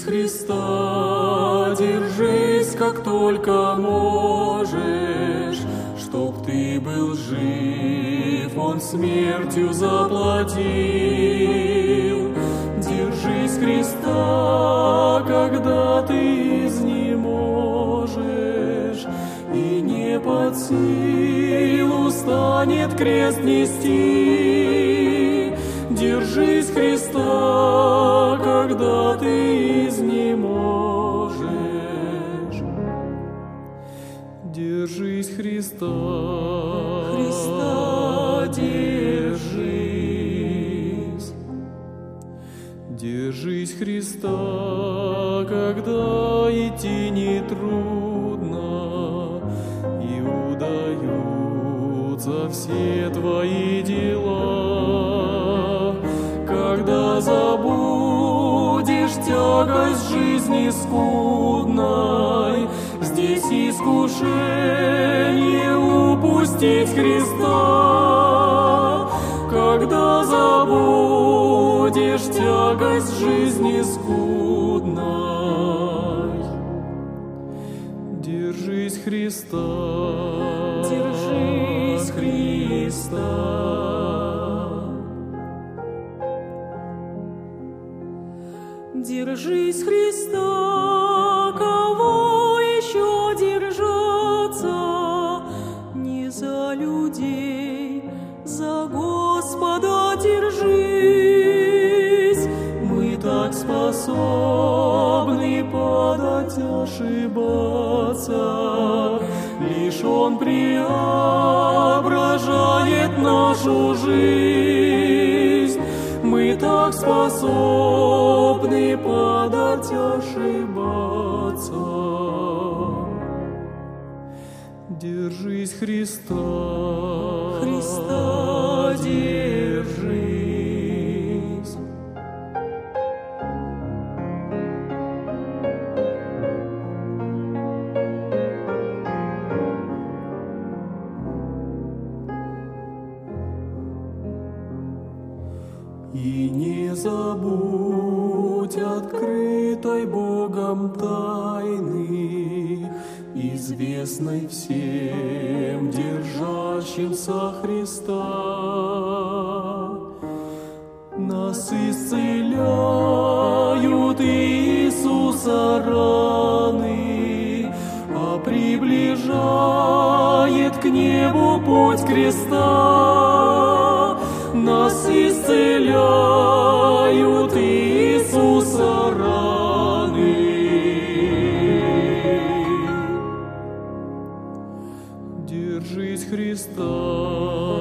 Христа, держись, как только можешь, чтоб ты был жив, Он смертью заплатил. Держись Христа, когда ты изнеможешь, и не под силу станет крест нести. Держись Христа, когда ты изнеможешь. Держись Христа, Христа, держись. Держись Христа, когда идти нетрудно, и удаются все твои дела. Когда забудешь тягость жизни скудной, здесь искушение упустить Христа. Когда забудешь тягость жизни скудной, держись Христа, держись Христа. Держись Христа, кого еще держаться? Не за людей, за Господа держись. Мы так способны падать, ошибаться, лишь Он преображает нашу жизнь. Мы так способны падать, ошибаться. Держись Христа, Христа, держись. И не забудь открытой Богом тайны, известной всем держащимся Христа. Нас исцеляют Иисуса раны, а приближает к небу путь креста. Нас исцеляют Иисуса раны. Держись Христа,